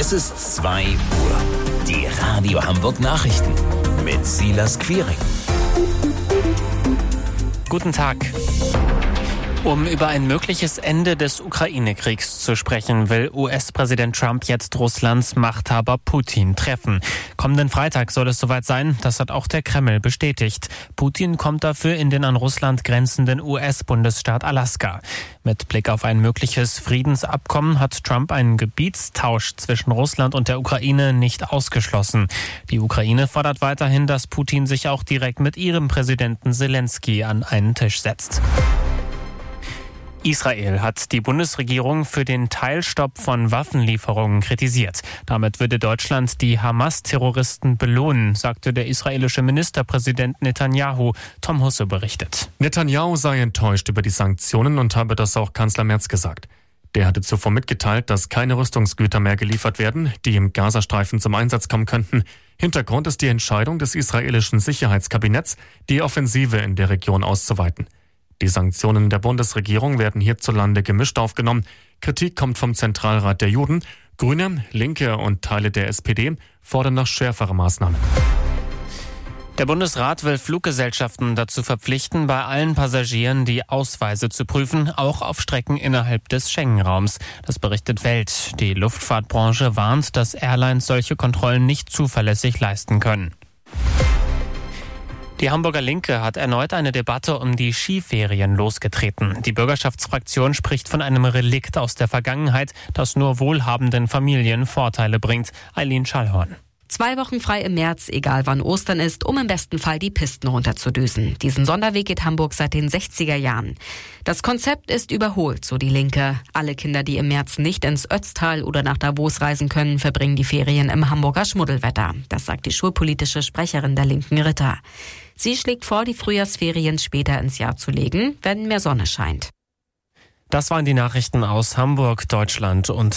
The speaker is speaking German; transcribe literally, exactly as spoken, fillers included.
Es ist zwei Uhr. Die Radio Hamburg Nachrichten mit Silas Quiring. Guten Tag. Um über ein mögliches Ende des Ukraine-Kriegs zu sprechen, will U S-Präsident Trump jetzt Russlands Machthaber Putin treffen. Kommenden Freitag soll es soweit sein, das hat auch der Kreml bestätigt. Putin kommt dafür in den an Russland grenzenden U S-Bundesstaat Alaska. Mit Blick auf ein mögliches Friedensabkommen hat Trump einen Gebietstausch zwischen Russland und der Ukraine nicht ausgeschlossen. Die Ukraine fordert weiterhin, dass Putin sich auch direkt mit ihrem Präsidenten Zelensky an einen Tisch setzt. Israel hat die Bundesregierung für den Teilstopp von Waffenlieferungen kritisiert. Damit würde Deutschland die Hamas-Terroristen belohnen, sagte der israelische Ministerpräsident Netanyahu. Tom Husse berichtet. Netanyahu sei enttäuscht über die Sanktionen und habe das auch Kanzler Merz gesagt. Der hatte zuvor mitgeteilt, dass keine Rüstungsgüter mehr geliefert werden, die im Gazastreifen zum Einsatz kommen könnten. Hintergrund ist die Entscheidung des israelischen Sicherheitskabinetts, die Offensive in der Region auszuweiten. Die Sanktionen der Bundesregierung werden hierzulande gemischt aufgenommen. Kritik kommt vom Zentralrat der Juden. Grüne, Linke und Teile der S P D fordern noch schärfere Maßnahmen. Der Bundesrat will Fluggesellschaften dazu verpflichten, bei allen Passagieren die Ausweise zu prüfen, auch auf Strecken innerhalb des Schengen-Raums. Das berichtet Welt. Die Luftfahrtbranche warnt, dass Airlines solche Kontrollen nicht zuverlässig leisten können. Die Hamburger Linke hat erneut eine Debatte um die Skiferien losgetreten. Die Bürgerschaftsfraktion spricht von einem Relikt aus der Vergangenheit, das nur wohlhabenden Familien Vorteile bringt. Eileen Schallhorn. Zwei Wochen frei im März, egal wann Ostern ist, um im besten Fall die Pisten runterzudüsen. Diesen Sonderweg geht Hamburg seit den sechziger Jahren. Das Konzept ist überholt, so die Linke. Alle Kinder, die im März nicht ins Ötztal oder nach Davos reisen können, verbringen die Ferien im Hamburger Schmuddelwetter. Das sagt die schulpolitische Sprecherin der Linken, Ritter. Sie schlägt vor, die Frühjahrsferien später ins Jahr zu legen, wenn mehr Sonne scheint. Das waren die Nachrichten aus Hamburg, Deutschland und